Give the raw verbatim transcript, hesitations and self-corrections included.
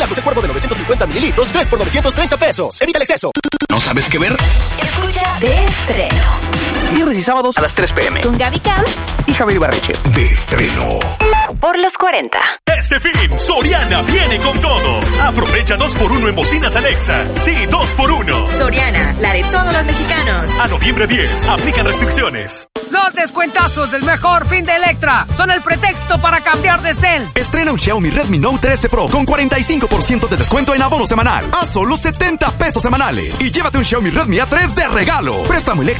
Agua de cuervo de novecientos cincuenta mililitros, tres por novecientos treinta pesos. Evita el exceso. ¿No sabes qué ver? Escucha de estreno. Viernes y sábados a las tres p m Con Gaby Camps y Javier Ibarreche. De estreno. Por los cuarenta. Este fin, Soriana viene con todo. Aprovecha dos por uno en bocinas Alexa. Sí, dos por uno. Soriana, la de todos los mexicanos. A noviembre diez, aplican restricciones. Los descuentazos del mejor fin de Electra son el pretexto para cambiar de cel. Estrena un Xiaomi Redmi Note trece Pro con cuarenta y cinco por ciento de descuento en abono semanal a solo setenta pesos semanales. Y llévate un Xiaomi Redmi A tres de regalo. Préstamo Electra